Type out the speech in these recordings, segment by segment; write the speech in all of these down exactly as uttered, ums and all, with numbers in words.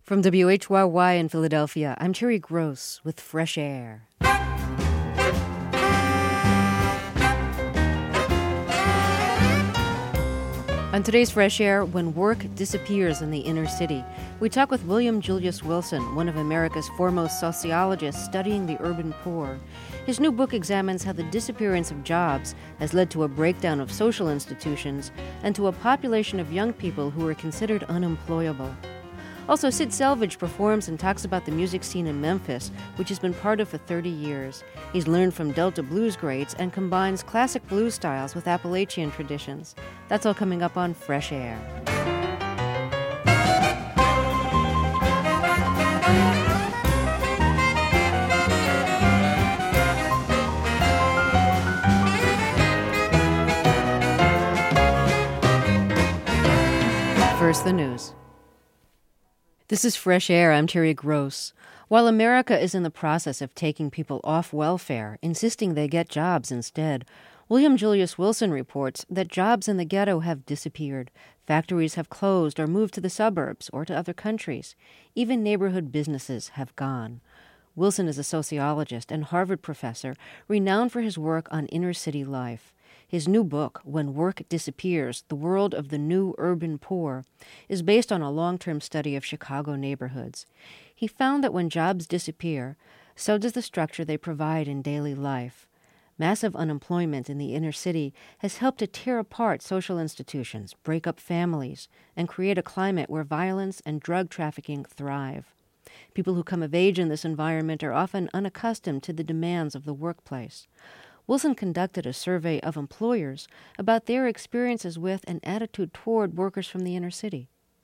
From W H Y Y in Philadelphia, I'm Terry Gross with Fresh Air. On today's Fresh Air, when work disappears in the inner city, we talk with William Julius Wilson, one of America's foremost sociologists studying the urban poor. His new book examines how the disappearance of jobs has led to a breakdown of social institutions and to a population of young people who are considered unemployable. Also, Sid Selvage performs and talks about the music scene in Memphis, which he's been part of for thirty years. He's learned from Delta blues greats and combines classic blues styles with Appalachian traditions. That's all coming up on Fresh Air. First, the news. This is Fresh Air. I'm Terry Gross. While America is in the process of taking people off welfare, insisting they get jobs instead, William Julius Wilson reports that jobs in the ghetto have disappeared. Factories have closed or moved to the suburbs or to other countries. Even neighborhood businesses have gone. Wilson is a sociologist and Harvard professor, renowned for his work on inner-city life. His new book, When Work Disappears, The World of the New Urban Poor, is based on a long-term study of Chicago neighborhoods. He found that when jobs disappear, so does the structure they provide in daily life. Massive unemployment in the inner city has helped to tear apart social institutions, break up families, and create a climate where violence and drug trafficking thrive. People who come of age in this environment are often unaccustomed to the demands of the workplace. Wilson conducted a survey of employers about their experiences with and attitude toward workers from the inner city.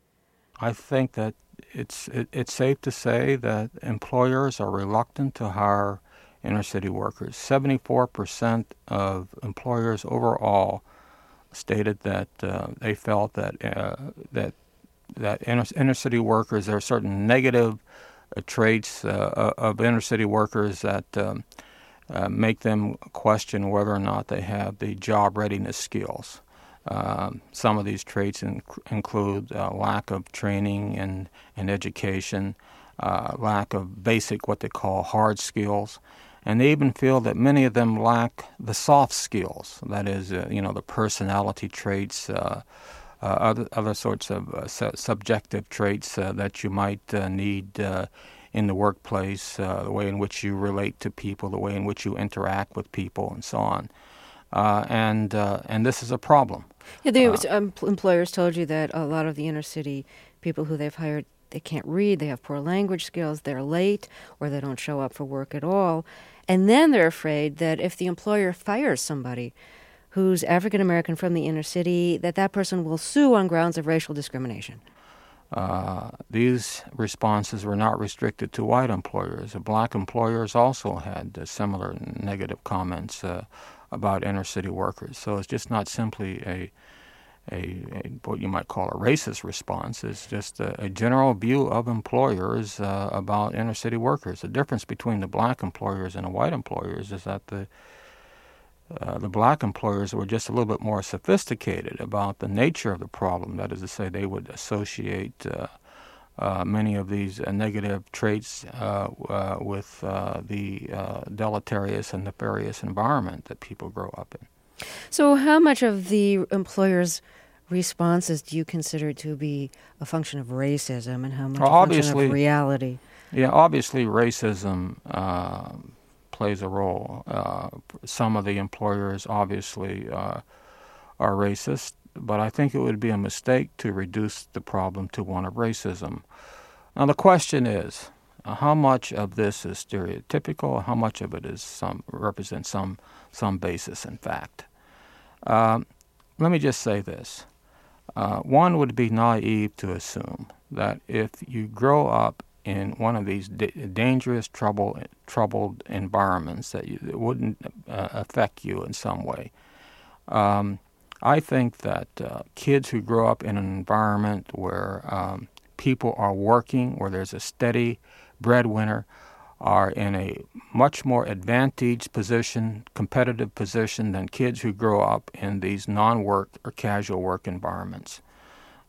I think that it's it, it's safe to say that employers are reluctant to hire inner-city workers. seventy-four percent of employers overall stated that uh, they felt that uh, that that inner, inner-city workers, there are certain negative uh, traits uh, of inner-city workers that um, Uh, make them question whether or not they have the job readiness skills. Um, some of these traits in, include uh, lack of training and, and education, uh, lack of basic what they call hard skills, and they even feel that many of them lack the soft skills, that is, uh, you know, the personality traits, uh, uh, other, other sorts of uh, su- subjective traits uh, that you might uh, need uh, in the workplace, uh, the way in which you relate to people, the way in which you interact with people, and so on. Uh, and uh, and this is a problem. Yeah, the uh, um, employers told you that a lot of the inner city people who they've hired, they can't read, they have poor language skills, they're late, or they don't show up for work at all. And then they're afraid that if the employer fires somebody who's African American from the inner city, that that person will sue on grounds of racial discrimination. Uh, these responses were not restricted to white employers. Black employers also had uh, similar negative comments uh, about inner-city workers. So it's just not simply a, a, a what you might call a racist response. It's just a, a general view of employers uh, about inner-city workers. The difference between the black employers and the white employers is that the Uh, the black employers were just a little bit more sophisticated about the nature of the problem. That is to say, they would associate uh, uh, many of these uh, negative traits uh, uh, with uh, the uh, deleterious and nefarious environment that people grow up in. So how much of the employers' responses do you consider to be a function of racism and how much well, a function of reality? Yeah, obviously racism uh, plays a role. Uh, some of the employers obviously uh, are racist, but I think it would be a mistake to reduce the problem to one of racism. Now the question is, uh, how much of this is stereotypical? How much of it is some represents some some basis in fact? Um, let me just say this: uh, one would be naive to assume that if you grow up in one of these da- dangerous, trouble, troubled environments, that you, it wouldn't uh, affect you in some way. Um, I think that uh, kids who grow up in an environment where um, people are working, where there's a steady breadwinner, are in a much more advantaged position, competitive position than kids who grow up in these non-work or casual work environments.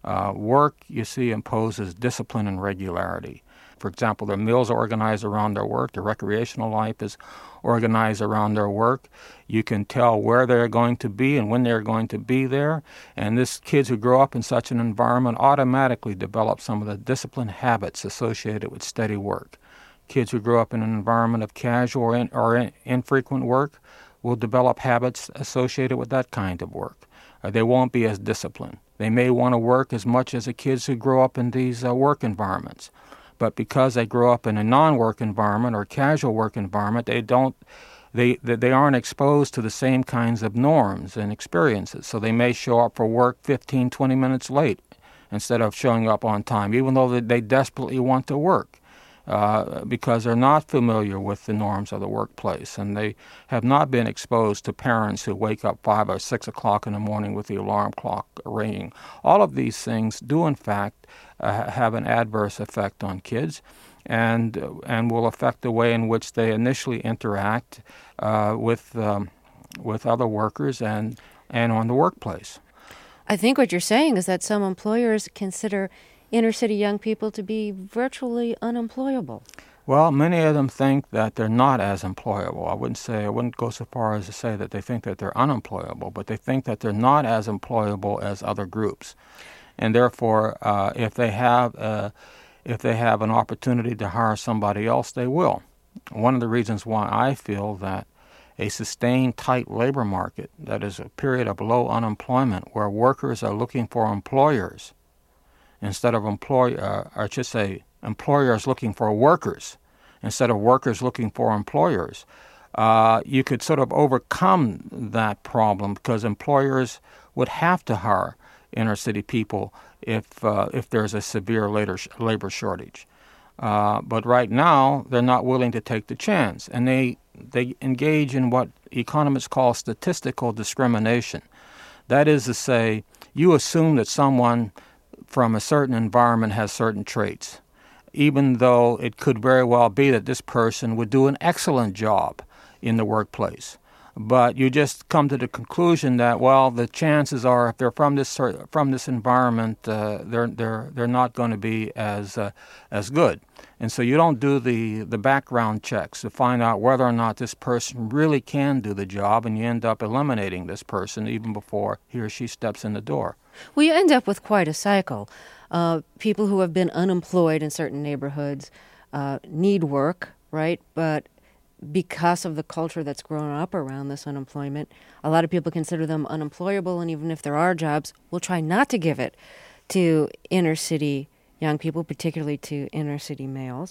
Uh, work, you see, imposes discipline and regularity. For example, their meals are organized around their work. Their recreational life is organized around their work. You can tell where they're going to be and when they're going to be there. And this kids who grow up in such an environment automatically develop some of the discipline habits associated with steady work. Kids who grow up in an environment of casual or, in, or in, infrequent work will develop habits associated with that kind of work. Uh, they won't be as disciplined. They may want to work as much as the kids who grow up in these uh, work environments. But because they grow up in a non-work environment or casual work environment, they don't, they they aren't exposed to the same kinds of norms and experiences. So they may show up for work fifteen, twenty minutes late instead of showing up on time, even though they, they desperately want to work, uh, because they're not familiar with the norms of the workplace, and they have not been exposed to parents who wake up five or six o'clock in the morning with the alarm clock ringing. All of these things do, in fact, Uh, have an adverse effect on kids, and uh, and will affect the way in which they initially interact uh, with um, with other workers and and on the workplace. I think what you're saying is that some employers consider inner city young people to be virtually unemployable. Well, many of them think that they're not as employable. I wouldn't say I wouldn't go so far as to say that they think that they're unemployable, but they think that they're not as employable as other groups. And therefore, uh, if they have uh, if they have an opportunity to hire somebody else, they will. One of the reasons why I feel that a sustained tight labor market, that is a period of low unemployment, where workers are looking for employers instead of employ, uh, or I should say, employers looking for workers instead of workers looking for employers, uh, you could sort of overcome that problem because employers would have to hire inner city people if uh, if there's a severe labor labor shortage. Uh, but right now, they're not willing to take the chance, and they they engage in what economists call statistical discrimination. That is to say, you assume that someone from a certain environment has certain traits, even though it could very well be that this person would do an excellent job in the workplace. But you just come to the conclusion that, well, the chances are, if they're from this from this environment, uh, they're they're they're not going to be as uh, as good, and so you don't do the the background checks to find out whether or not this person really can do the job, and you end up eliminating this person even before he or she steps in the door. Well, you end up with quite a cycle. Uh, people who have been unemployed in certain neighborhoods uh, need work, right? But because of the culture that's grown up around this unemployment, a lot of people consider them unemployable, and even if there are jobs, we'll try not to give it to inner city young people, particularly to inner city males,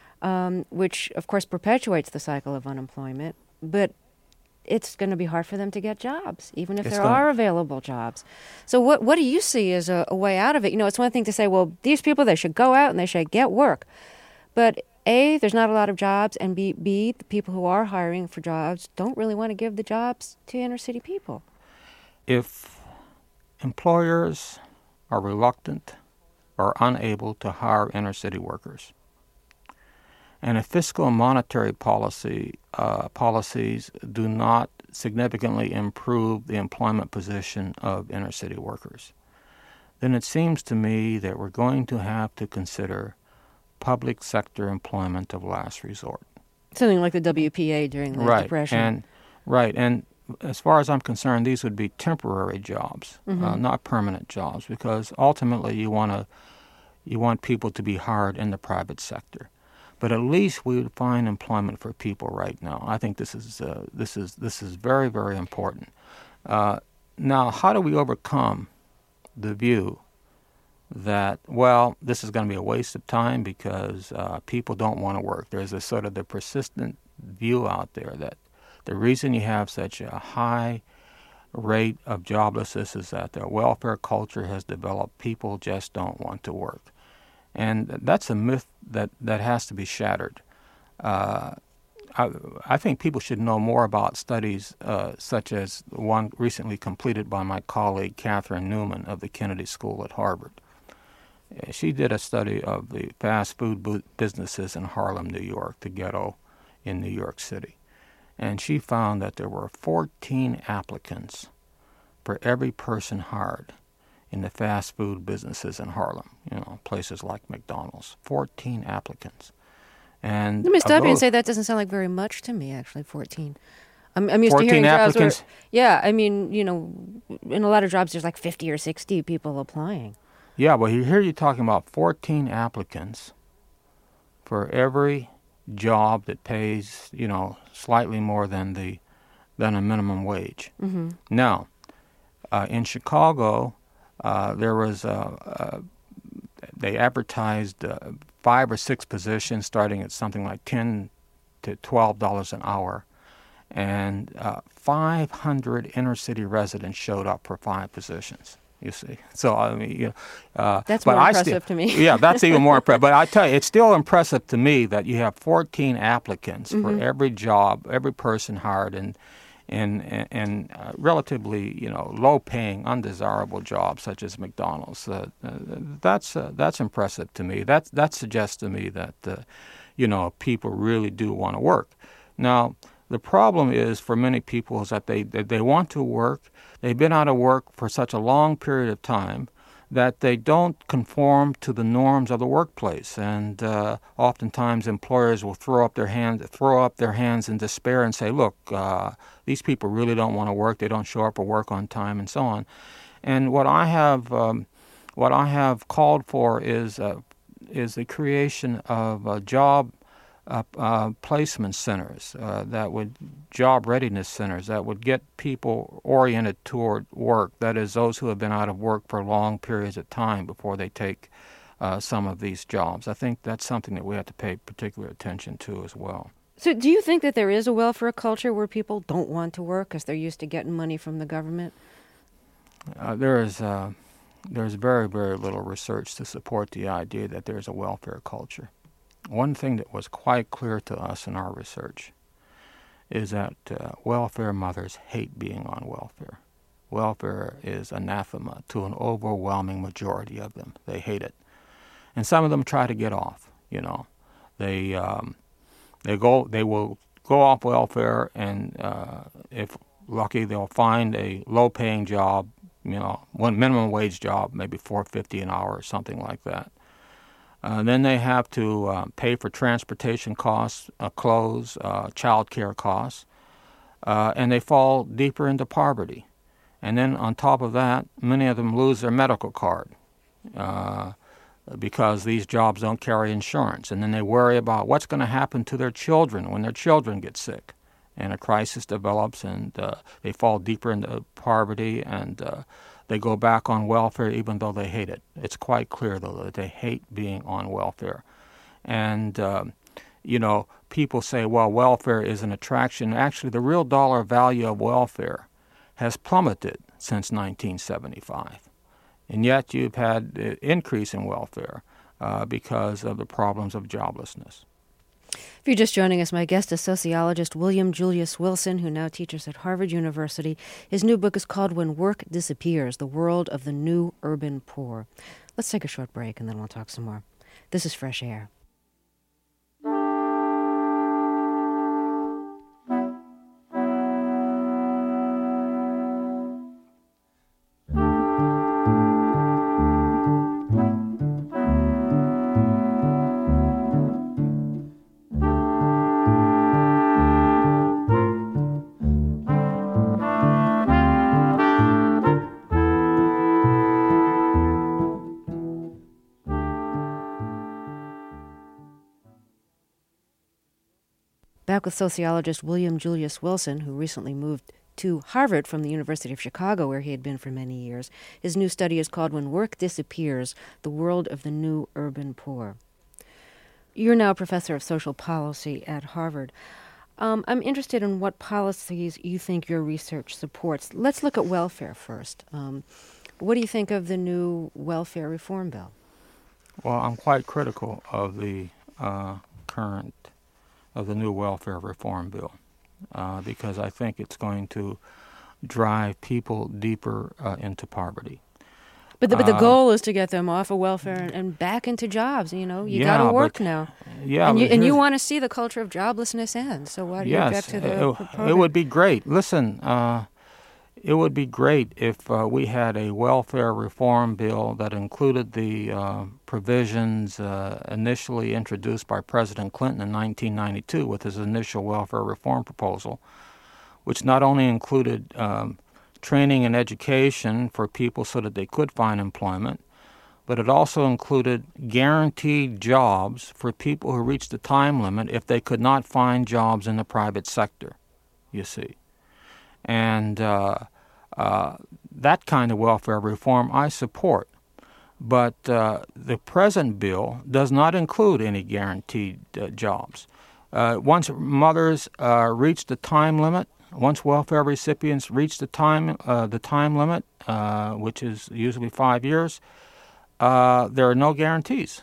um, which, of course, perpetuates the cycle of unemployment. But it's going to be hard for them to get jobs, even if it's there gonna... are available jobs. So what what do you see as a, a way out of it? You know, it's one thing to say, well, these people, they should go out and they should get work. But A, there's not a lot of jobs, and B, B, the people who are hiring for jobs don't really want to give the jobs to inner city people. If employers are reluctant or unable to hire inner city workers, and if fiscal and monetary policy uh, policies do not significantly improve the employment position of inner city workers, then it seems to me that we're going to have to consider public sector employment of last resort. Something like the W P A during the right. Depression. And, right. And as far as I'm concerned, these would be temporary jobs, mm-hmm. uh, not permanent jobs, because ultimately you want to you want people to be hired in the private sector. But at least we would find employment for people right now. I think this is uh, this is this is very, very important. Uh, now, how do we overcome the view that, well, this is going to be a waste of time because uh, people don't want to work? There's a sort of the persistent view out there that the reason you have such a high rate of joblessness is that the welfare culture has developed. People just don't want to work. And that's a myth that, that has to be shattered. Uh, I, I think people should know more about studies uh, such as the one recently completed by my colleague Catherine Newman of the Kennedy School at Harvard. She did a study of the fast food businesses in Harlem, New York, the ghetto in New York City. And she found that there were fourteen applicants for every person hired in the fast food businesses in Harlem, you know, places like McDonald's. fourteen applicants. And Let me stop you and those, say that doesn't sound like very much to me, actually, fourteen. I'm, I'm used to fourteen hearing jobs where, applicants? yeah, I mean, you know, in a lot of jobs there's like fifty or sixty people applying. Yeah, but here you're talking about fourteen applicants for every job that pays, you know, slightly more than the than a minimum wage. Mm-hmm. Now, uh, in Chicago, uh, there was uh, uh, they advertised uh, five or six positions starting at something like ten to twelve dollars an hour, and uh, five hundred inner city residents showed up for five positions. You see, so I mean, you know, uh, that's but more I impressive sti- to me. yeah, that's even more impressive. But I tell you, it's still impressive to me that you have fourteen applicants Mm-hmm. for every job, every person hired in in in uh, relatively, you know, low-paying, undesirable jobs such as McDonald's. Uh, uh, that's uh, that's impressive to me. That that suggests to me that uh, you know, people really do want to work. Now, the problem is for many people is that they, they they want to work. They've been out of work for such a long period of time that they don't conform to the norms of the workplace, and uh, oftentimes employers will throw up their hands, throw up their hands in despair and say, "Look, uh, these people really don't want to work. They don't show up or work on time, and so on." And what I have, um, what I have called for is uh, is the creation of a job Uh, uh, placement centers uh, that would, job readiness centers that would get people oriented toward work. That is, those who have been out of work for long periods of time before they take uh, some of these jobs. I think that's something that we have to pay particular attention to as well. So do you think that there is a welfare culture where people don't want to work because they're used to getting money from the government? Uh, there is uh, there's very, very little research to support the idea that there's a welfare culture. One thing that was quite clear to us in our research is that uh, welfare mothers hate being on welfare. Welfare is anathema to an overwhelming majority of them. They hate it. And some of them try to get off, you know. They um, they go they will go off welfare, and uh, if lucky, they'll find a low-paying job, you know, one minimum wage job, maybe four dollars and fifty cents an hour or something like that. Uh, then they have to uh, pay for transportation costs, uh, clothes, uh, child care costs, uh, and they fall deeper into poverty. And then on top of that, many of them lose their medical card uh, because these jobs don't carry insurance. And then they worry about what's going to happen to their children when their children get sick. And a crisis develops, and uh, they fall deeper into poverty, and uh, they go back on welfare even though they hate it. It's quite clear, though, that they hate being on welfare. And, uh, you know, people say, well, welfare is an attraction. Actually, the real dollar value of welfare has plummeted since nineteen seventy-five. And yet you've had an increase in welfare uh, because of the problems of joblessness. If you're just joining us, my guest is sociologist William Julius Wilson, who now teaches at Harvard University. His new book is called When Work Disappears, The World of the New Urban Poor. Let's take a short break, and then we'll talk some more. This is Fresh Air. Back with sociologist William Julius Wilson, who recently moved to Harvard from the University of Chicago, where he had been for many years. His new study is called When Work Disappears, The World of the New Urban Poor. You're now a professor of social policy at Harvard. Um, I'm interested in what policies you think your research supports. Let's look at welfare first. Um, what do you think of the new welfare reform bill? Well, I'm quite critical of the uh, current of the new welfare reform bill uh, because I think it's going to drive people deeper uh, into poverty. But the, but the Uh, goal is to get them off of welfare and, and back into jobs. You know, you yeah, got to work but, now. Yeah, and you, but and you here's- want to see the culture of joblessness end. So why do you yes, get to the it, proponent? it would be great. Listen, uh, it would be great if uh, we had a welfare reform bill that included the uh, provisions uh, initially introduced by President Clinton in nineteen ninety-two with his initial welfare reform proposal, which not only included um, training and education for people so that they could find employment, but it also included guaranteed jobs for people who reached the time limit if they could not find jobs in the private sector, you see. And uh, uh, that kind of welfare reform I support. But uh, the present bill does not include any guaranteed uh, jobs. Uh, once mothers uh, reach the time limit, once welfare recipients reach the time uh, the time limit, uh, which is usually five years, uh, there are no guarantees.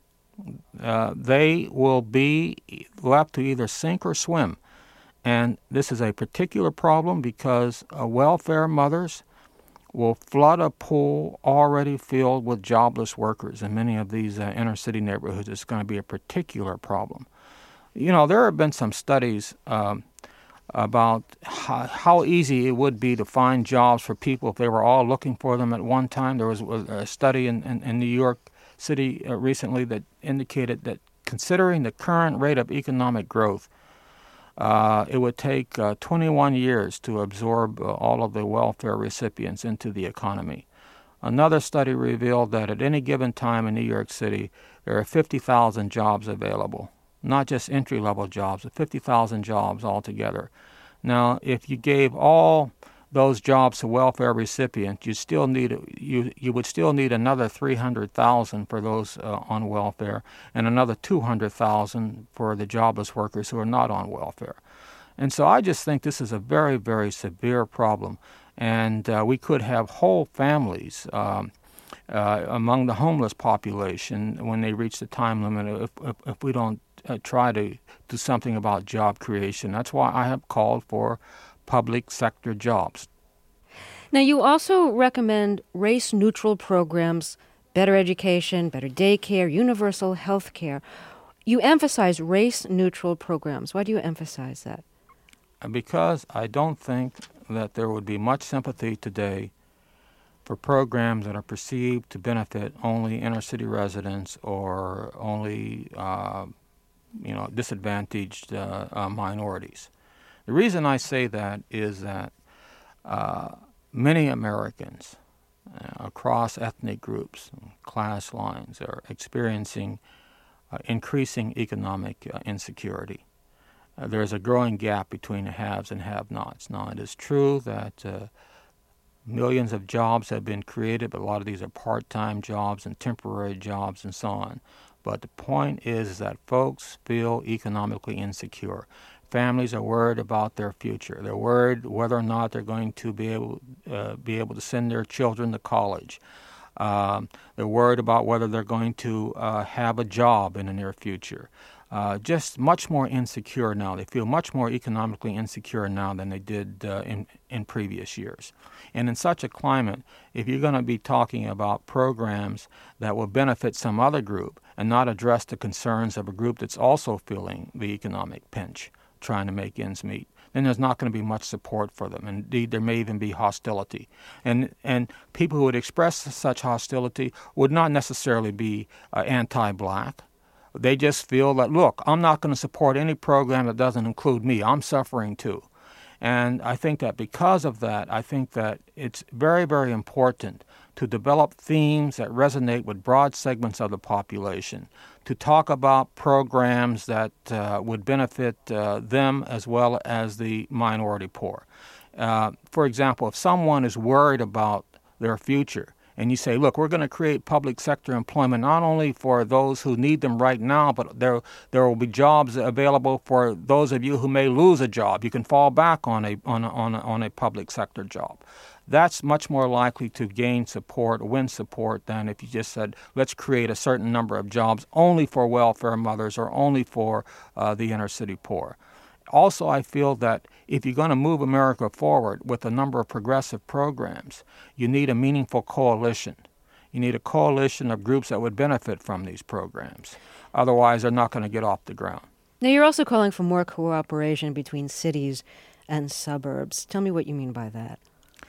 Uh, they will be left to either sink or swim. And this is a particular problem because uh, welfare mothers will flood a pool already filled with jobless workers. In many of these uh, inner city neighborhoods, it's going to be a particular problem. You know, there have been some studies um, about how, how easy it would be to find jobs for people if they were all looking for them at one time. There was a study in, in, in New York City uh, recently that indicated that considering the current rate of economic growth, uh, it would take uh, twenty-one years to absorb uh, all of the welfare recipients into the economy. Another study revealed that at any given time in New York City, there are fifty thousand jobs available. Not just entry-level jobs, but fifty thousand jobs altogether. Now, if you gave all those jobs to welfare recipients, you still need you you would still need another three hundred thousand for those uh, on welfare, and another two hundred thousand for the jobless workers who are not on welfare. And so, I just think this is a very, very severe problem, and uh, we could have whole families Um, Uh, among the homeless population when they reach the time limit if, if, if we don't uh, try to do something about job creation. That's why I have called for public sector jobs. Now, you also recommend race-neutral programs, better education, better daycare, universal health care. You emphasize race-neutral programs. Why do you emphasize that? Because I don't think that there would be much sympathy today for programs that are perceived to benefit only inner-city residents or only, uh, you know, disadvantaged uh, uh, minorities. The reason I say that is that uh, many Americans uh, across ethnic groups, class lines, are experiencing uh, increasing economic uh, insecurity. Uh, there is a growing gap between the haves and have-nots. Now, it is true that uh, millions of jobs have been created, but a lot of these are part-time jobs and temporary jobs and so on. But the point is that folks feel economically insecure. Families are worried about their future. They're worried whether or not they're going to be able uh, be able to send their children to college. Um, they're worried about whether they're going to uh, have a job in the near future. Uh, just much more insecure now. They feel much more economically insecure now than they did uh, in, in previous years. And in such a climate, if you're going to be talking about programs that will benefit some other group and not address the concerns of a group that's also feeling the economic pinch, trying to make ends meet, then there's not going to be much support for them. Indeed, there may even be hostility. And and people who would express such hostility would not necessarily be uh, anti-black. They just feel that, look, I'm not going to support any program that doesn't include me. I'm suffering too. And I think that because of that, I think that it's very, very important to develop themes that resonate with broad segments of the population, to talk about programs that uh, would benefit uh, them as well as the minority poor. Uh, for example, if someone is worried about their future, and you say, look, we're going to create public sector employment not only for those who need them right now, but there there will be jobs available for those of you who may lose a job. You can fall back on a on a, on a, on a public sector job. That's much more likely to gain support, win support, than if you just said, let's create a certain number of jobs only for welfare mothers or only for uh, the inner city poor. Also, I feel that if you're going to move America forward with a number of progressive programs, you need a meaningful coalition. You need a coalition of groups that would benefit from these programs. Otherwise, they're not going to get off the ground. Now, you're also calling for more cooperation between cities and suburbs. Tell me what you mean by that.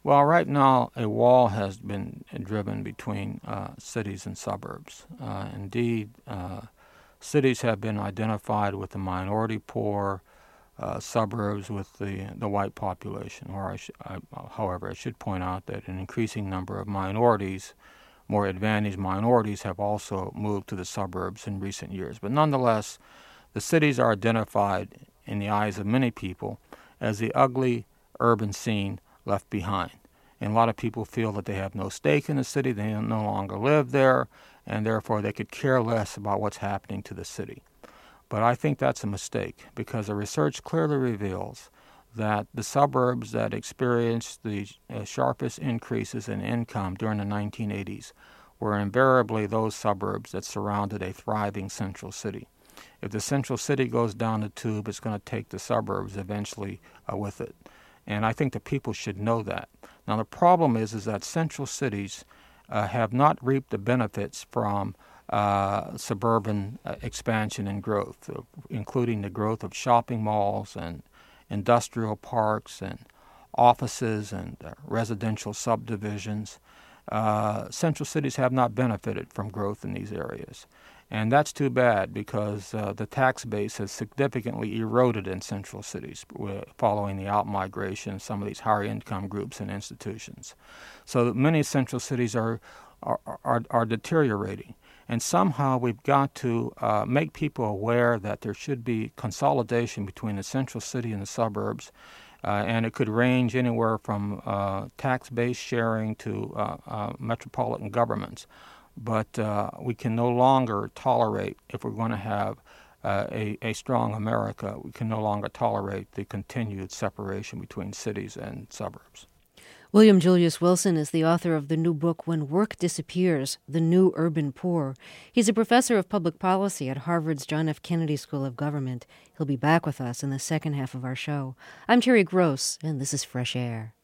Well, right now, a wall has been driven between uh, cities and suburbs. Uh, indeed, uh, cities have been identified with the minority poor, uh, suburbs with the the white population. Or, I sh- I, however, I should point out that an increasing number of minorities, more advantaged minorities, have also moved to the suburbs in recent years. But nonetheless, the cities are identified in the eyes of many people as the ugly urban scene left behind. And a lot of people feel that they have no stake in the city, they no longer live there, and therefore they could care less about what's happening to the city. But I think that's a mistake, because the research clearly reveals that the suburbs that experienced the uh, sharpest increases in income during the nineteen eighties were invariably those suburbs that surrounded a thriving central city. If the central city goes down the tube, it's going to take the suburbs eventually uh, with it. And I think that people should know that. Now, the problem is, is that central cities uh, have not reaped the benefits from uh, suburban uh, expansion and growth, uh, including the growth of shopping malls and industrial parks and offices and uh, residential subdivisions. Uh, central cities have not benefited from growth in these areas. And that's too bad, because uh, the tax base has significantly eroded in central cities following the outmigration of some of these higher income groups and institutions. So many central cities are are, are, are deteriorating. And somehow we've got to uh, make people aware that there should be consolidation between the central city and the suburbs. Uh, and it could range anywhere from uh, tax-based sharing to uh, uh, metropolitan governments. But uh, we can no longer tolerate, if we're going to have uh, a, a strong America, we can no longer tolerate the continued separation between cities and suburbs. William Julius Wilson is the author of the new book, When Work Disappears, The New Urban Poor. He's a professor of public policy at Harvard's John F. Kennedy School of Government. He'll be back with us in the second half of our show. I'm Terry Gross, and this is Fresh Air.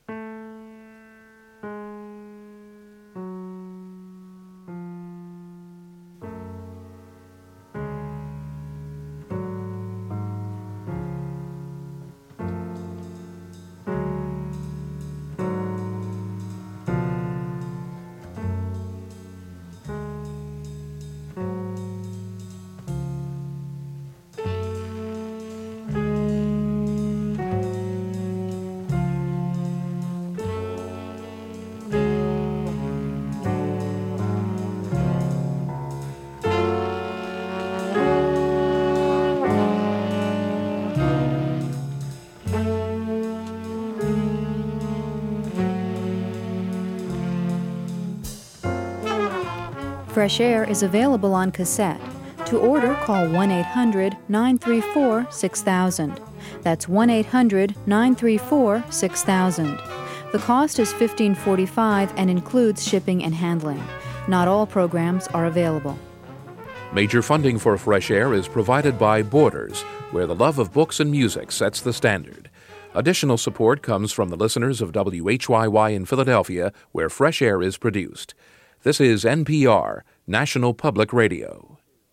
Fresh Air is available on cassette. To order, call one eight hundred nine three four six thousand. That's one eight hundred nine three four six thousand. The cost is fifteen forty-five and includes shipping and handling. Not all programs are available. Major funding for Fresh Air is provided by Borders, where the love of books and music sets the standard. Additional support comes from the listeners of W H Y Y in Philadelphia, where Fresh Air is produced. This is N P R, National Public Radio.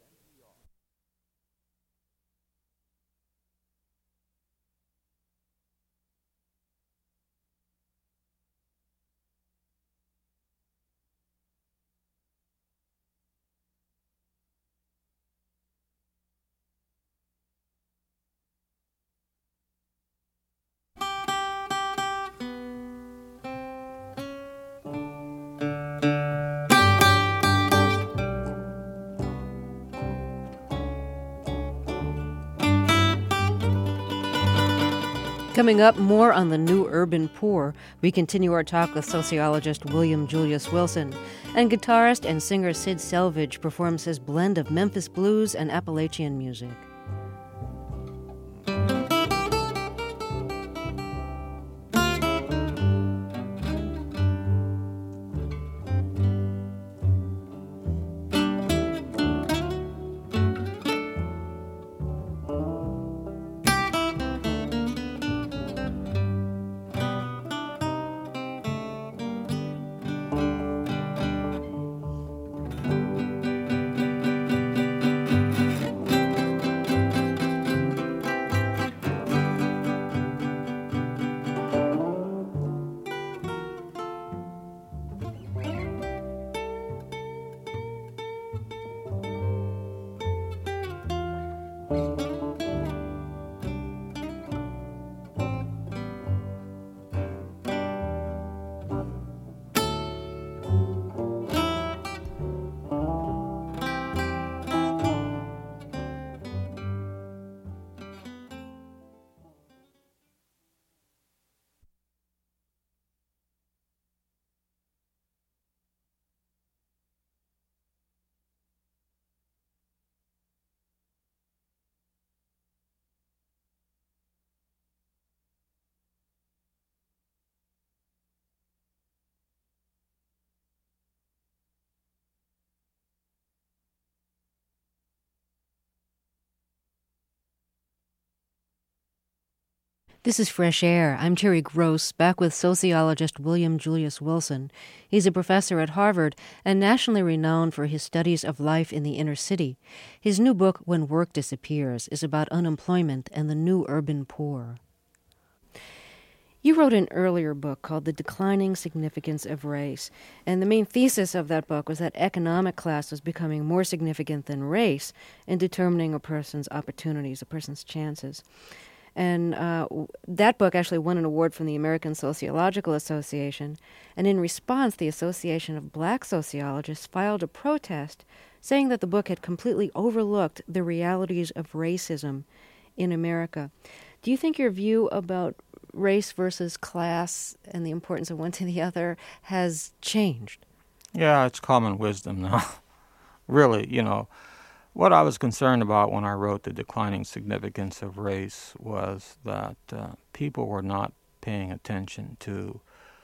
Coming up, more on the new urban poor. We continue our talk with sociologist William Julius Wilson. And guitarist and singer Sid Selvage performs his blend of Memphis blues and Appalachian music. This is Fresh Air. I'm Terry Gross, back with sociologist William Julius Wilson. He's a professor at Harvard and nationally renowned for his studies of life in the inner city. His new book, When Work Disappears, is about unemployment and the new urban poor. You wrote an earlier book called The Declining Significance of Race, and the main thesis of that book was that economic class was becoming more significant than race in determining a person's opportunities, a person's chances. And uh, that book actually won an award from the American Sociological Association. And in response, the Association of Black Sociologists filed a protest saying that the book had completely overlooked the realities of racism in America. Do you think your view about race versus class and the importance of one to the other has changed? Yeah, it's common wisdom now. Really, you know. What I was concerned about when I wrote The Declining Significance of Race was that uh, people were not paying attention to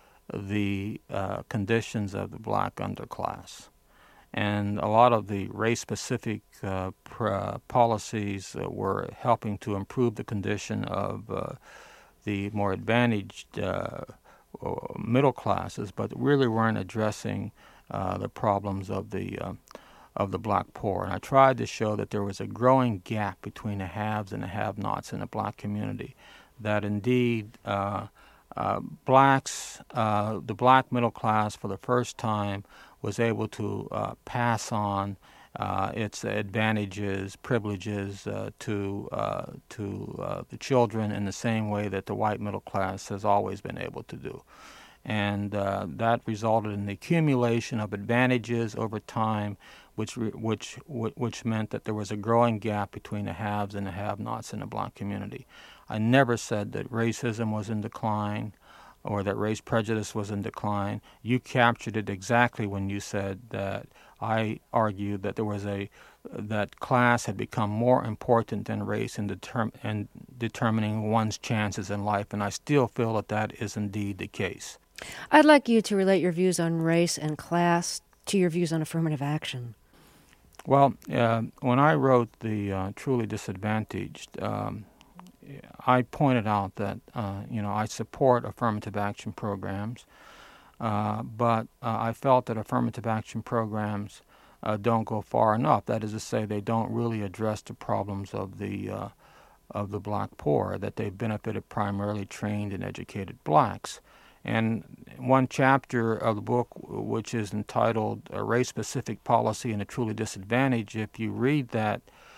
the uh, conditions of the black underclass. And a lot of the race-specific uh, pr- policies uh, were helping to improve the condition of uh, the more advantaged uh, middle classes, but really weren't addressing uh, the problems of the uh, of the black poor. And I tried to show that there was a growing gap between the haves and the have-nots in the black community, that indeed uh, uh, blacks, uh, the black middle class for the first time was able to uh, pass on uh, its advantages, privileges uh, to uh, to uh, the children in the same way that the white middle class has always been able to do. And uh, that resulted in the accumulation of advantages over time, which which which meant that there was a growing gap between the haves and the have-nots in the black community. I never said that racism was in decline or that race prejudice was in decline. You captured it exactly when you said that I argued that there was a that class had become more important than race in, determ- in determining one's chances in life, and I still feel that that is indeed the case. I'd like you to relate your views on race and class to your views on affirmative action. Well, uh, when I wrote The uh, Truly Disadvantaged, um, I pointed out that, uh, you know, I support affirmative action programs, uh, but uh, I felt that affirmative action programs uh, don't go far enough. That is to say, they don't really address the problems of the uh, of the black poor, that they've benefited primarily trained and educated blacks. And one chapter of the book, which is entitled A Race-Specific Policy and the Truly Disadvantaged, if you read that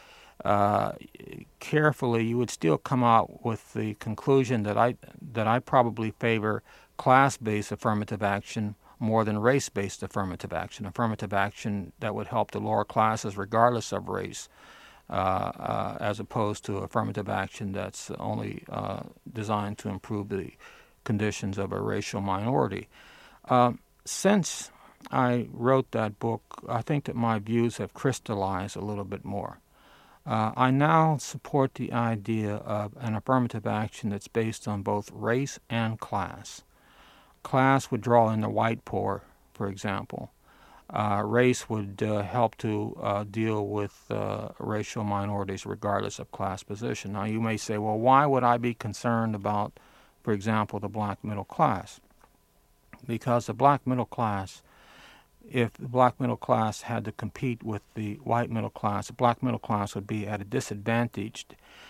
uh, carefully, you would still come out with the conclusion that I that I probably favor class-based affirmative action more than race-based affirmative action, affirmative action that would help the lower classes regardless of race, uh, uh, as opposed to affirmative action that's only uh, designed to improve the conditions of a racial minority. Uh, since I wrote that book, I think that my views have crystallized a little bit more. Uh, I now support the idea of an affirmative action that's based on both race and class. Class would draw in the white poor, for example. Uh, race would uh, help to uh, deal with uh, racial minorities regardless of class position. Now you may say, well, why would I be concerned about, for example, the black middle class? Because the black middle class, if the black middle class had to compete with the white middle class, the black middle class would be at a disadvantage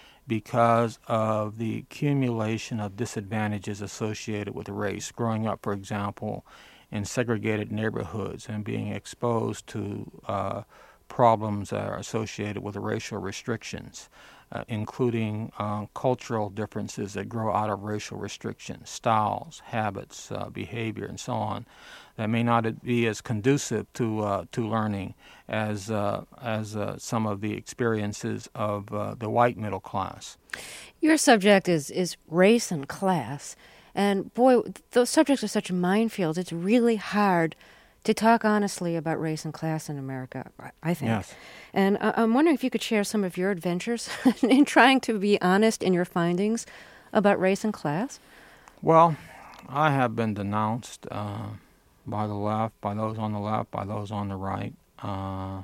because of the accumulation of disadvantages associated with race. Growing up, for example, in segregated neighborhoods and being exposed to uh, problems that are associated with racial restrictions, uh, including uh, cultural differences that grow out of racial restrictions, styles, habits, uh, behavior, and so on, that may not be as conducive to uh, to learning as uh, as uh, some of the experiences of uh, the white middle class. Your subject is is race and class, and boy, those subjects are such minefields. It's really hard to talk honestly about race and class in America, I think. Yes. And I'm wondering if you could share some of your adventures in trying to be honest in your findings about race and class. Well, I have been denounced uh, by the left, by those on the left, by those on the right. Uh,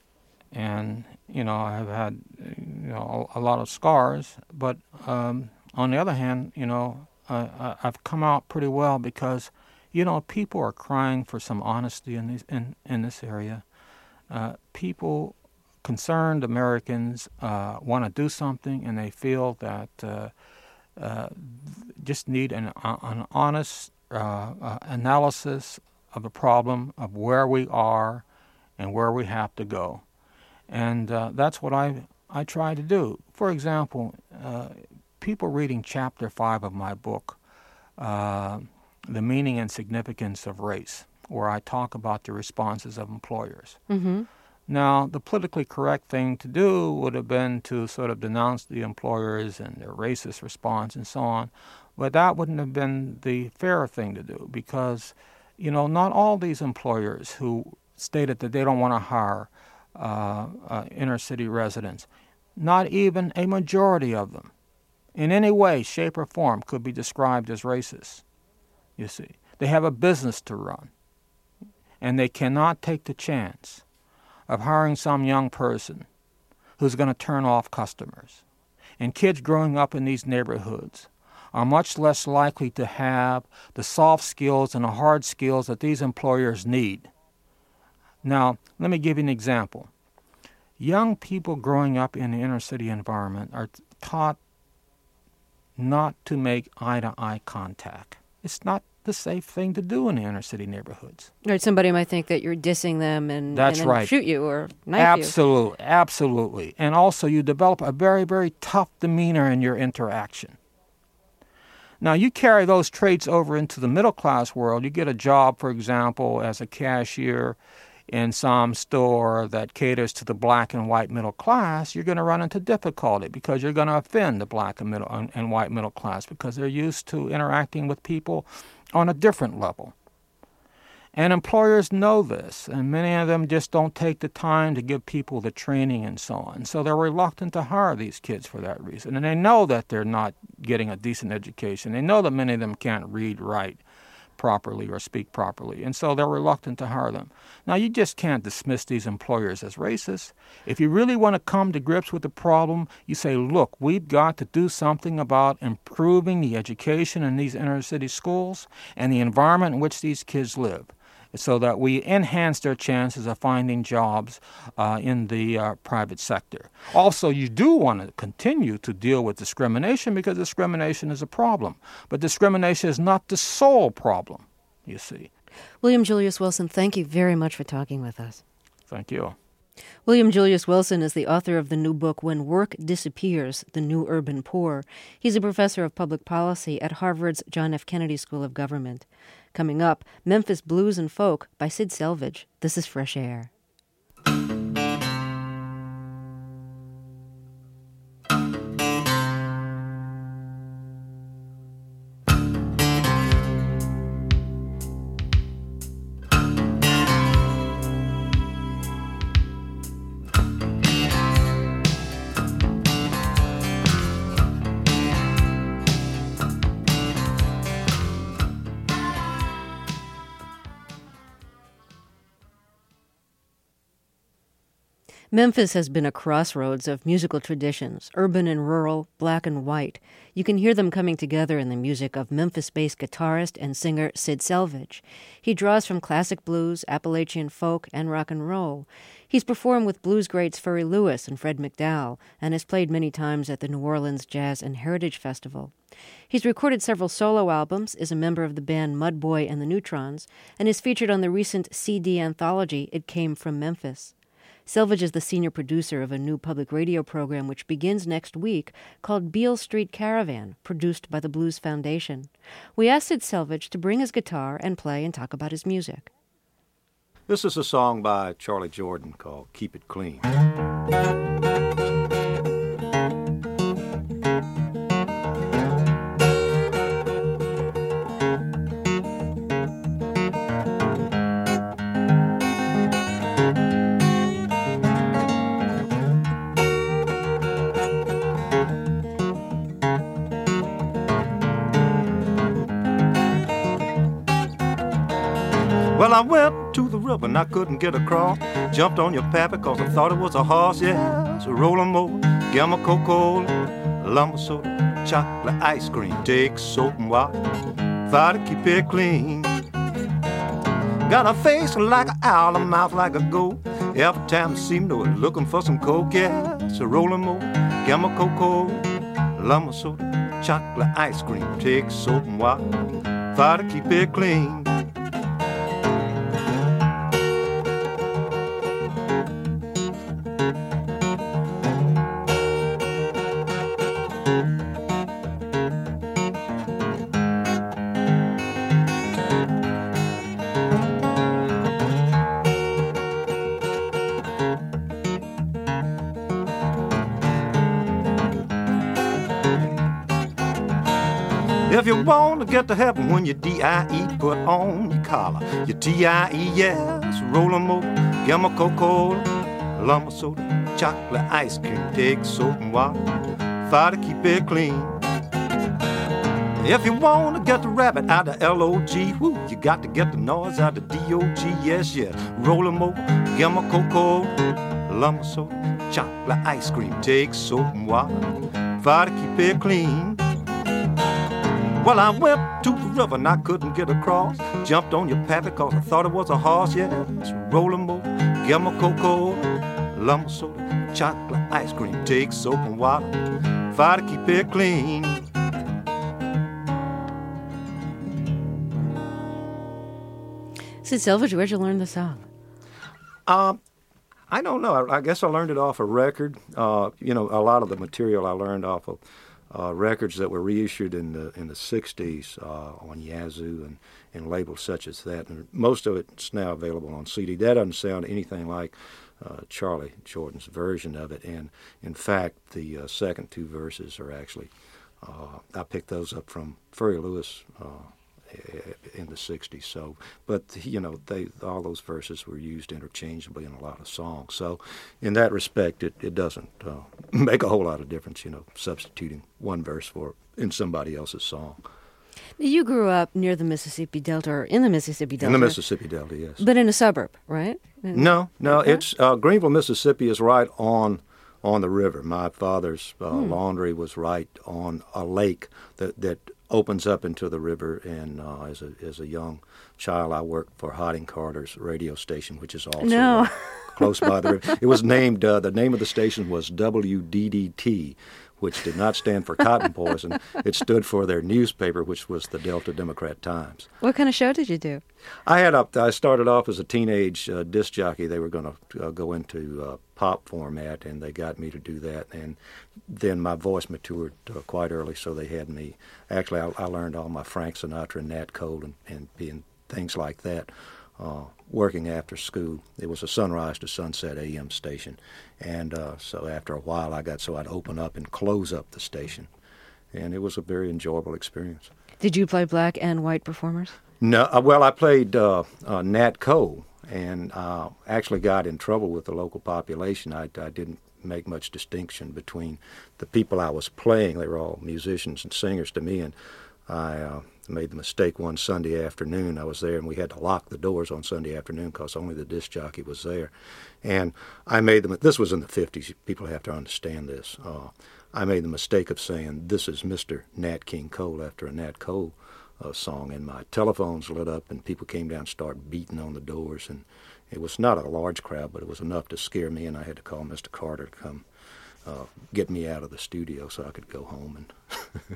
and, you know, I have had, you know, a, a lot of scars, but um, on the other hand, you know, uh, I've come out pretty well because, you know, people are crying for some honesty in these, in, in this area. Uh, people, concerned Americans, uh, want to do something, and they feel that uh, uh, just need an, an honest uh, uh, analysis of the problem, of where we are and where we have to go. And uh, that's what I I try to do. For example, uh, people reading chapter five of my book, uh, The Meaning and Significance of Race, where I talk about the responses of employers. Mm-hmm. Now, the politically correct thing to do would have been to sort of denounce the employers and their racist response and so on, but that wouldn't have been the fair thing to do because, you know, not all these employers who stated that they don't want to hire uh, uh, inner-city residents, not even a majority of them, in any way, shape, or form could be described as racist, you see. They have a business to run, and they cannot take the chance of hiring some young person who's going to turn off customers. And kids growing up in these neighborhoods are much less likely to have the soft skills and the hard skills that these employers need. Now, let me give you an example. Young people growing up in the inner city environment are t- taught not to make eye-to-eye contact. It's not the safe thing to do in the inner city neighborhoods. Right, somebody might think that you're dissing them and, That's and then right. shoot you or knife absolutely, you. Absolutely. And also you develop a very, very tough demeanor in your interaction. Now, you carry those traits over into the middle-class world. You get a job, for example, as a cashier in some store that caters to the black and white middle class, you're going to run into difficulty because you're going to offend the black and middle and, and white middle class because they're used to interacting with people on a different level. And employers know this, and many of them just don't take the time to give people the training and so on. So they're reluctant to hire these kids for that reason. And they know that they're not getting a decent education. They know that many of them can't read, write properly or speak properly, and so they're reluctant to hire them. Now, you just can't dismiss these employers as racist. If you really want to come to grips with the problem, you say, look, we've got to do something about improving the education in these inner city schools and the environment in which these kids live, so that we enhance their chances of finding jobs uh, in the uh, private sector. Also, you do want to continue to deal with discrimination because discrimination is a problem. But discrimination is not the sole problem, you see. William Julius Wilson, thank you very much for talking with us. Thank you. William Julius Wilson is the author of the new book, When Work Disappears, The New Urban Poor. He's a professor of public policy at Harvard's John F. Kennedy School of Government. Coming up, Memphis Blues and Folk by Sid Selvage. This is Fresh Air. Memphis has been a crossroads of musical traditions, urban and rural, black and white. You can hear them coming together in the music of Memphis-based guitarist and singer Sid Selvage. He draws from classic blues, Appalachian folk, and rock and roll. He's performed with blues greats Furry Lewis and Fred McDowell, and has played many times at the New Orleans Jazz and Heritage Festival. He's recorded several solo albums, is a member of the band Mudboy and the Neutrons, and is featured on the recent C D anthology It Came from Memphis. Selvage is the senior producer of a new public radio program which begins next week called Beale Street Caravan, produced by the Blues Foundation. We asked Sid Selvage to bring his guitar and play and talk about his music. This is a song by Charlie Jordan called Keep It Clean. Well, I went to the river and I couldn't get across. Jumped on your pappy cause I thought it was a horse, yeah. So roll 'em over, give 'em a Coca-Cola, lumber soda, chocolate ice cream. Take soap and water, try to keep it clean. Got a face like an owl, a mouth like a goat. Every time I see me, know it, looking for some coke. Yeah, it's a rolling more, chemical cold. Lumber soda, chocolate ice cream. Take soap and water, try to keep it clean. If you want to get to heaven when your D I E, put on your collar, your T I E, yes, rollin' over, chemical cola, lumber soda, chocolate ice cream. Take soap and water, try to keep it clean. If you want to get the rabbit out of L O G, whoo, you got to get the noise out of D O G, yes, yes, rollin' over, chemical cola, lumber soda, chocolate ice cream. Take soap and water, try to keep it clean. Well, I went to the river and I couldn't get across. Jumped on your pappy cause I thought it was a horse. Yeah, it's rolling more, chemical cola, lumber soda, chocolate ice cream. Take soap and water, try to keep it clean. Sid Selvage, where'd you learn the song? Um, I don't know. I, I guess I learned it off a record. Uh, you know, a lot of the material I learned off of Uh, records that were reissued in the in the sixties uh, on Yazoo and, and labels such as that. And most of it's now available on C D. That doesn't sound anything like uh, Charlie Jordan's version of it. And in fact, the uh, second two verses are actually, uh, I picked those up from Furry Lewis uh, in the sixties. So, but you know, they all those verses were used interchangeably in a lot of songs. So, in that respect, it it doesn't uh, make a whole lot of difference. You know, substituting one verse for in somebody else's song. You grew up near the Mississippi Delta, or in the Mississippi Delta. In the Mississippi Delta, yes. But in a suburb, right? In, no, no, okay. it's uh, Greenville, Mississippi is right on on the river. My father's uh, hmm. laundry was right on a lake that that. opens up into the river, and uh, as a as a young child, I worked for Harding Carter's radio station, which is also no. uh, close by the river. It was named, uh, the name of the station was W D D T, which did not stand for cotton poison. It stood for their newspaper, which was the Delta Democrat Times. What kind of show did you do? I had a, I started off as a teenage uh, disc jockey. They were going to uh, go into uh, pop format, and they got me to do that. And then my voice matured uh, quite early, so they had me. Actually, I, I learned all my Frank Sinatra and Nat Cole and, and, and things like that uh, working after school. It was a sunrise to sunset A M station. And uh, so after a while, I got so I'd open up and close up the station. And it was a very enjoyable experience. Did you play black and white performers? No, uh, well, I played uh, uh, Nat Cole, and uh, actually got in trouble with the local population. I, I didn't make much distinction between the people I was playing. They were all musicians and singers to me, and I uh, made the mistake one Sunday afternoon. I was there, and we had to lock the doors on Sunday afternoon because only the disc jockey was there. And I made them. This was in the fifties. People have to understand this. Uh, I made the mistake of saying, "This is Mister Nat King Cole," after a Nat Cole uh, song, and my telephones lit up, and people came down and started beating on the doors. And it was not a large crowd, but it was enough to scare me, and I had to call Mister Carter to come uh, get me out of the studio so I could go home. And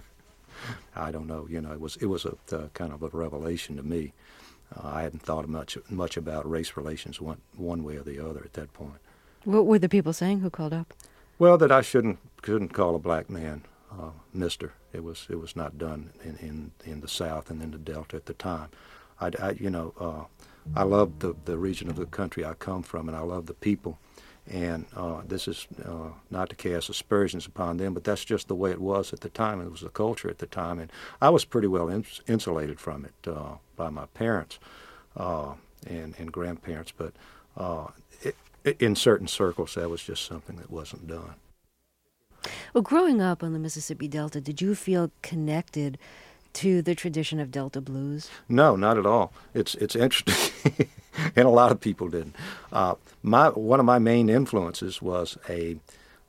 I don't know, you know, it was it was a uh, kind of a revelation to me. Uh, I hadn't thought much much about race relations one one way or the other at that point. What were the people saying who called up? Well, that I shouldn't couldn't call a black man uh, Mister. It was it was not done in, in, in the South and in the Delta at the time. I, I you know uh, I love the the region of the country I come from, and I love the people. And uh, this is uh, not to cast aspersions upon them, but that's just the way it was at the time. It was the culture at the time, and I was pretty well ins- insulated from it uh, by my parents uh, and, and grandparents. But uh, it, it, in certain circles, that was just something that wasn't done. Well, growing up on the Mississippi Delta, did you feel connected to the tradition of Delta blues? No, not at all. It's it's interesting, and a lot of people didn't. Uh, my one of my main influences was a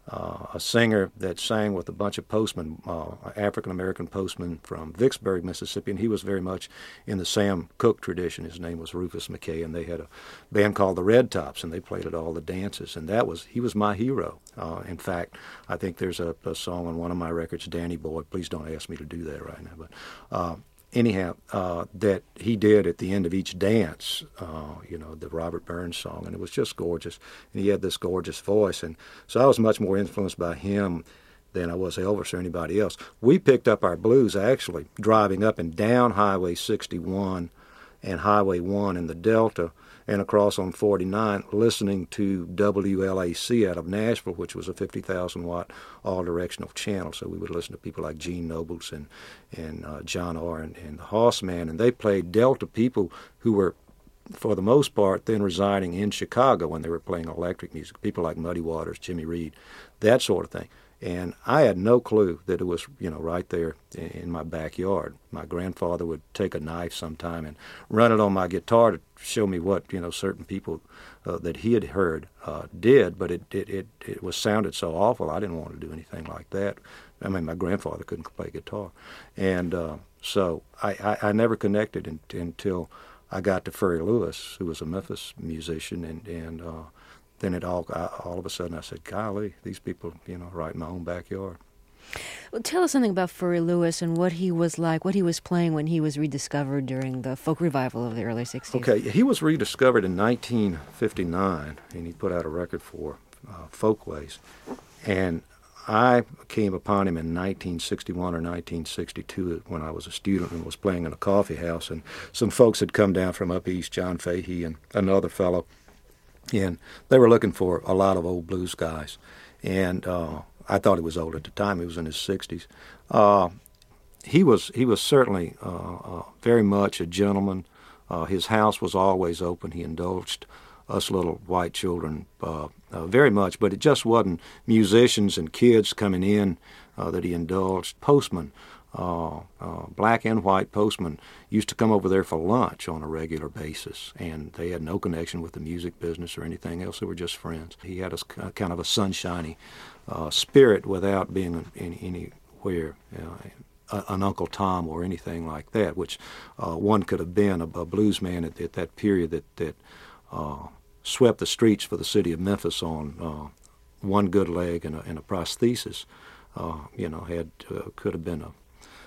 uh, a singer that sang with a bunch of postmen, uh, African-American postmen from Vicksburg, Mississippi, and he was very much in the Sam Cooke tradition. His name was Rufus McKay, and they had a band called the Red Tops, and they played at all the dances, and that was, he was my hero. Uh, in fact, I think there's a, a song on one of my records, Danny Boy, please don't ask me to do that right now, but uh, anyhow, uh, that he did at the end of each dance, uh, you know, the Robert Burns song, and it was just gorgeous. And he had this gorgeous voice, and so I was much more influenced by him than I was Elvis or anybody else. We picked up our blues, actually, driving up and down Highway sixty-one and Highway one in the Delta and across on forty-nine, listening to W L A C out of Nashville, which was a fifty thousand watt all-directional channel. So we would listen to people like Gene Nobles and, and uh, John R. and, and the Hoss Man, and they played Delta people who were, for the most part, then residing in Chicago when they were playing electric music, people like Muddy Waters, Jimmy Reed, that sort of thing. And I had no clue that it was, you know, right there in my backyard. My grandfather would take a knife sometime and run it on my guitar to show me what, you know, certain people uh, that he had heard uh, did, but it, it, it, it was sounded so awful, I didn't want to do anything like that. I mean, my grandfather couldn't play guitar. And uh, so I, I, I never connected in, until I got to Furry Lewis, who was a Memphis musician, and, and uh, then it all, all of a sudden I said, golly, these people, you know, right in my own backyard. Well, tell us something about Furry Lewis and what he was like, what he was playing when he was rediscovered during the folk revival of the early sixties. Okay, he was rediscovered in nineteen fifty-nine, and he put out a record for uh, Folkways. And I came upon him in nineteen sixty-one or nineteen sixty-two when I was a student and was playing in a coffee house. And some folks had come down from up east, John Fahey and another fellow, and they were looking for a lot of old blues guys. And uh, I thought he was old at the time. He was in his sixties. Uh, he was he was certainly uh, uh, very much a gentleman. Uh, his house was always open. He indulged us little white children uh, uh, very much, but it just wasn't musicians and kids coming in uh, that he indulged. Postmen, uh, uh, black and white postmen, used to come over there for lunch on a regular basis, and they had no connection with the music business or anything else. They were just friends. He had a, a kind of a sunshiny uh, spirit without being in, anywhere uh, an Uncle Tom or anything like that, which uh, one could have been a, a blues man at, at that period that, that uh, swept the streets for the city of Memphis on uh, one good leg and a, and a prosthesis. Uh, you know, had uh, could have been a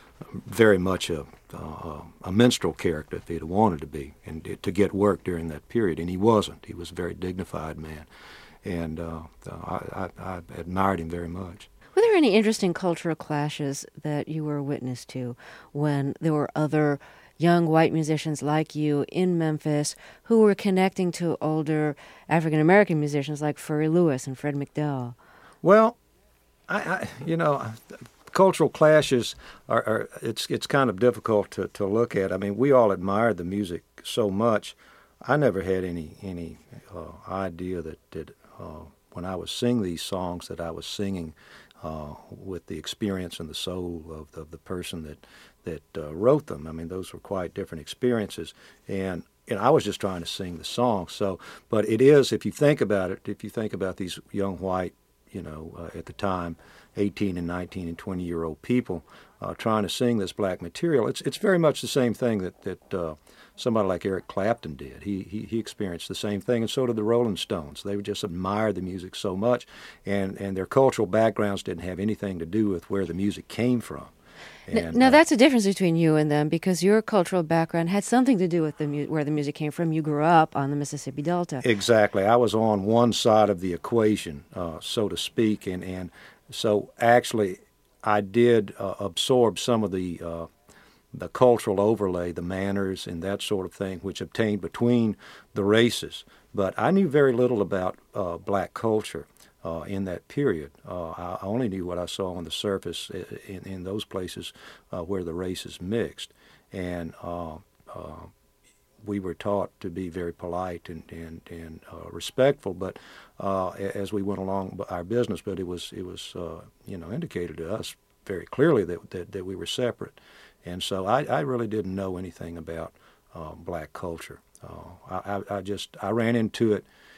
very much a, uh, a minstrel character if he'd wanted to be, and to get work during that period. And he wasn't. He was a very dignified man, and uh, I, I, I admired him very much. Were there any interesting cultural clashes that you were a witness to when there were other young white musicians like you in Memphis who were connecting to older African-American musicians like Furry Lewis and Fred McDowell? Well, I, I you know, cultural clashes are, are it's it's kind of difficult to, to look at. I mean, we all admired the music so much. I never had any any uh, idea that, that uh, when I was singing these songs that I was singing uh, with the experience and the soul of the, of the person that that uh, wrote them. I mean, those were quite different experiences, and and I was just trying to sing the song. So, but it is, if you think about it, if you think about these young white, you know, uh, at the time, eighteen and nineteen and twenty year old people uh, trying to sing this black material, it's it's very much the same thing that that uh, somebody like Eric Clapton did. He, he he experienced the same thing, and so did the Rolling Stones. They just admired the music so much, and and their cultural backgrounds didn't have anything to do with where the music came from. And, now, uh, that's the difference between you and them, because your cultural background had something to do with the mu- where the music came from. You grew up on the Mississippi Delta. Exactly. I was on one side of the equation, uh, so to speak, and, and so actually I did uh, absorb some of the uh, the cultural overlay, the manners and that sort of thing, which obtained between the races. But I knew very little about uh, black culture. Uh, in that period. Uh, I only knew what I saw on the surface in, in those places uh, where the races mixed. And uh, uh, we were taught to be very polite and, and, and uh, respectful, but uh, as we went along our business, but it was, it was uh, you know, indicated to us very clearly that, that, that we were separate. And so I, I really didn't know anything about uh, black culture. Uh, I, I just, I ran into it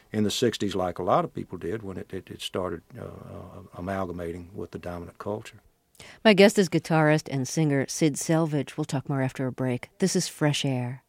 in the sixties, like a lot of people did when it, it, it started uh, uh, amalgamating with the dominant culture. My guest is guitarist and singer Sid Selvage. We'll talk more after a break. This is Fresh Air.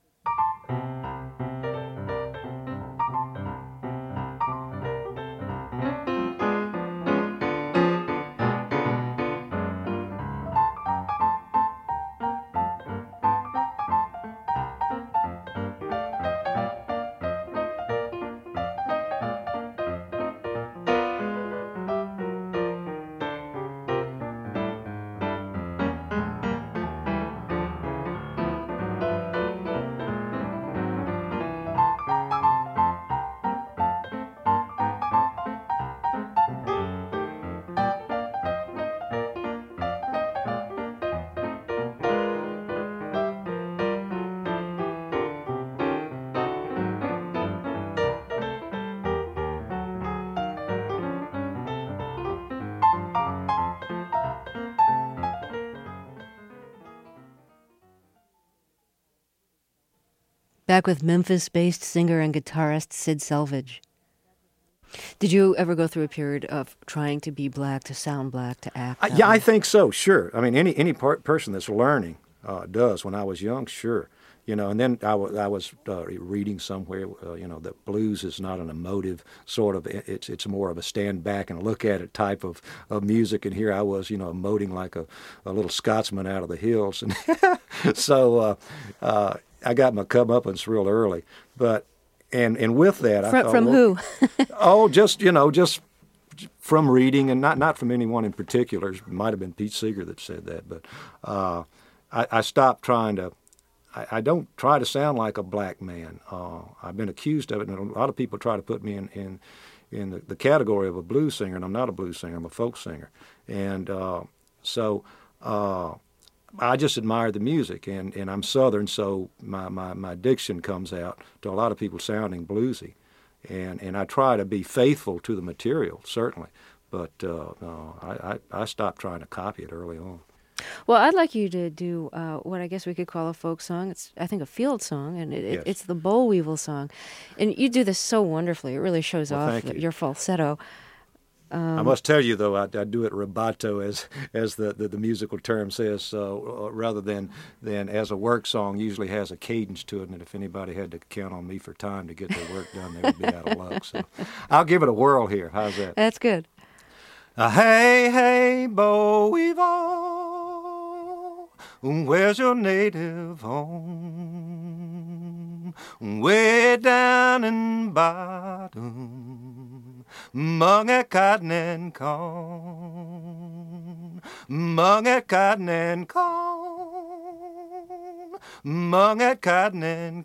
Back with Memphis-based singer and guitarist Sid Selvage. Did you ever go through a period of trying to be black, to sound black, to act? Uh, yeah, way? I think so, sure. I mean, any any part, person that's learning uh, does. When I was young, sure. You know, and then I, w- I was uh, reading somewhere, uh, you know, that blues is not an emotive sort of, it's it's more of a stand back and look at it type of, of music. And here I was, you know, emoting like a, a little Scotsman out of the hills. And so uh, uh, I got my comeuppance real early. But, and, and with that, from, I thought, from well, who? oh, just, you know, just from reading, and not, not from anyone in particular. It might have been Pete Seeger that said that. But uh, I, I stopped trying to, I don't try to sound like a black man. Uh, I've been accused of it, and a lot of people try to put me in in, in the, the category of a blues singer, and I'm not a blues singer. I'm a folk singer. And uh, so uh, I just admire the music, and, and I'm Southern, so my, my, my diction comes out to a lot of people sounding bluesy. And, and I try to be faithful to the material, certainly, but uh, uh, I, I, I stopped trying to copy it early on. Well, I'd like you to do uh, what I guess we could call a folk song. It's, I think, a field song, and it, yes. it, it's the Boll Weevil song. And you do this so wonderfully. It really shows well, off you. your falsetto. Um, I must tell you, though, I, I do it rubato, as as the, the, the musical term says, so, uh, rather than, than as a work song, usually has a cadence to it, and if anybody had to count on me for time to get their work done, they would be out of luck. So I'll give it a whirl here. How's that? That's good. Uh, hey, hey, Boll Weevil, where's your native home? Way down in bottom, among a cotton and corn, among a cotton and corn, among a cotton and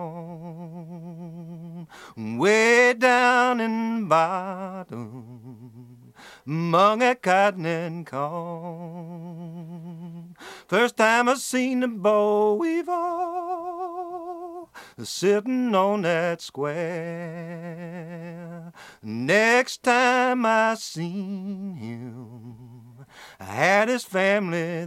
corn, way down in bottom, among a cotton and corn. First time I seen the Boll Weevil sitting on that square. Next time I seen him, I had his family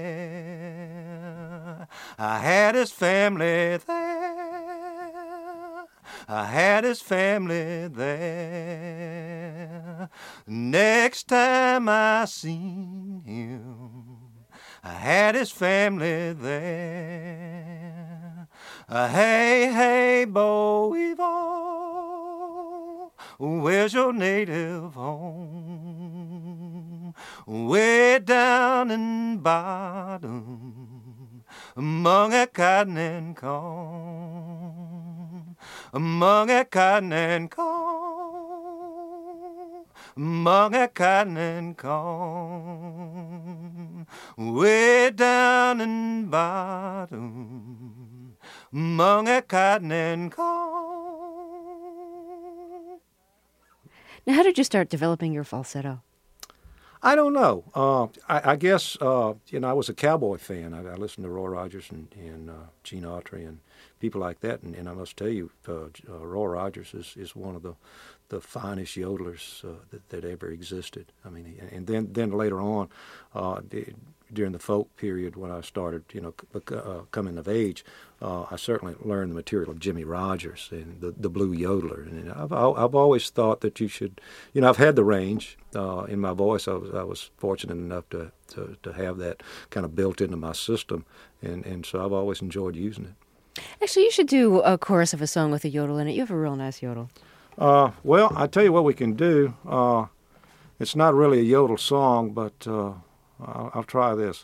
there. I had his family there. I had his family there. Next time I seen him, I had his family there. Uh, hey, hey, Boll Weevil, where's your native home? Way down in bottom, among a cotton and corn, among a cotton and corn, among a cotton and corn, way down in bottom, among a cotton and corn. Now, how did you start developing your falsetto? I don't know. Uh, I, I guess, uh, you know, I was a cowboy fan. I, I listened to Roy Rogers and, and uh, Gene Autry and people like that. And, and I must tell you, uh, uh, Roy Rogers is, is one of the, the finest yodelers uh, that, that ever existed. I mean, and then, then later on, uh, during the folk period when I started, you know, c- uh, coming of age, uh, I certainly learned the material of Jimmie Rodgers and the, the Blue Yodeler. And I've, I've always thought that you should, you know, I've had the range uh, in my voice. I was, I was fortunate enough to, to, to have that kind of built into my system, and, and so I've always enjoyed using it. Actually, you should do a chorus of a song with a yodel in it. You have a real nice yodel. Uh, well, I tell you what we can do. Uh, it's not really a yodel song, but uh, I'll, I'll try this.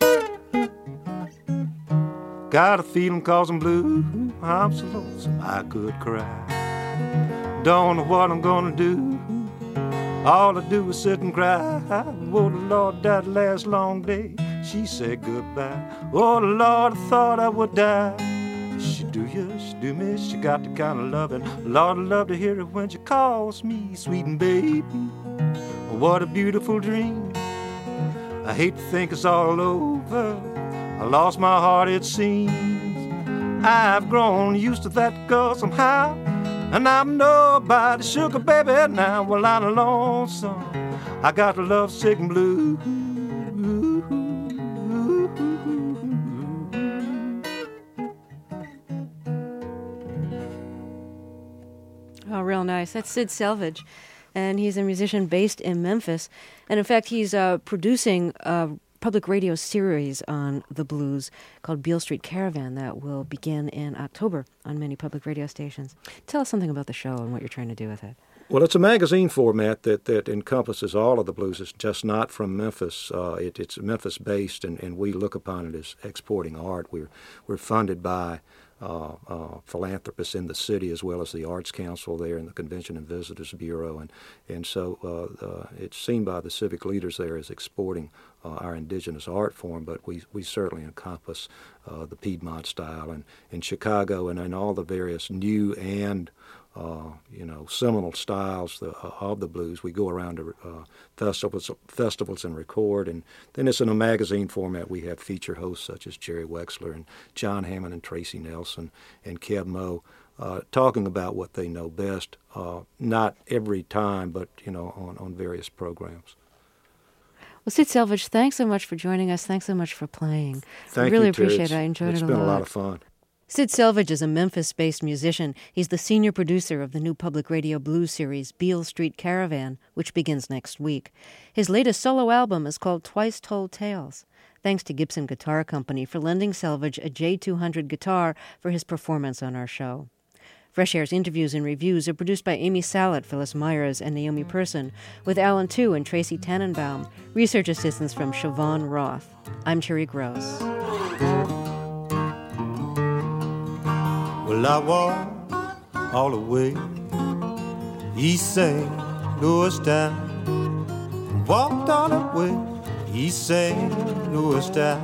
Got a feeling 'cause I'm blue, I'm so lonesome I could cry. Don't know what I'm gonna do, all I do is sit and cry. Oh, Lord, that last long day, she said goodbye. Oh, Lord, I thought I would die. She do you, she do me, she got the kind of loving. Lord, I love to hear it when she calls me sweet and baby. What a beautiful dream. I hate to think it's all over. I lost my heart, it seems. I've grown used to that girl somehow, and I'm nobody's sugar baby now. Well, I'm lonesome, I got the love sick and blue. Oh, real nice. That's Sid Selvage, and he's a musician based in Memphis. And in fact, he's uh, producing a public radio series on the blues called Beale Street Caravan that will begin in October on many public radio stations. Tell us something about the show and what you're trying to do with it. Well, it's a magazine format that, that encompasses all of the blues. It's just not from Memphis. Uh, it, it's Memphis-based, and, and we look upon it as exporting art. We're, we're funded by Uh, uh, philanthropists in the city, as well as the Arts Council there and the Convention and Visitors Bureau, and and so uh, uh, it's seen by the civic leaders there as exporting uh, our indigenous art form. But we we certainly encompass uh, the Piedmont style, and in Chicago and in all the various new and Uh, you know, seminal styles the, uh, of the blues. We go around to uh, festivals, festivals and record, and then it's in a magazine format. We have feature hosts such as Jerry Wexler and John Hammond and Tracy Nelson and Keb Mo uh, talking about what they know best. Uh, not every time, but you know, on, on various programs. Well, Sid Selvage, thanks so much for joining us. Thanks so much for playing. Thank I really you, Terry. appreciate it. I enjoyed it's it a lot. It's been a lot of fun. Sid Selvage is a Memphis-based musician. He's the senior producer of the new public radio blues series Beale Street Caravan, which begins next week. His latest solo album is called Twice Told Tales. Thanks to Gibson Guitar Company for lending Selvage a J two hundred guitar for his performance on our show. Fresh Air's interviews and reviews are produced by Amy Salet, Phyllis Myers, and Naomi Person, with Alan Tu and Tracy Tannenbaum, research assistance from Siobhan Roth. I'm Terry Gross. Well, I walked all the way east Saint Louis town, walked all the way east Saint Louis town,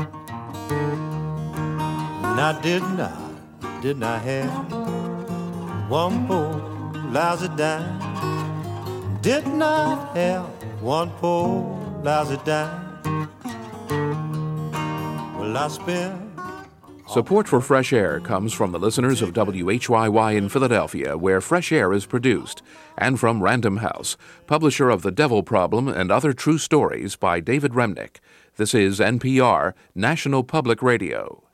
and I did not, did not have one poor lousy dime, did not have one poor lousy dime. Well, I spent Support for Fresh Air comes from the listeners of W H Y Y in Philadelphia, where Fresh Air is produced, and from Random House, publisher of The Devil Problem and Other True Stories by David Remnick. This is N P R, National Public Radio.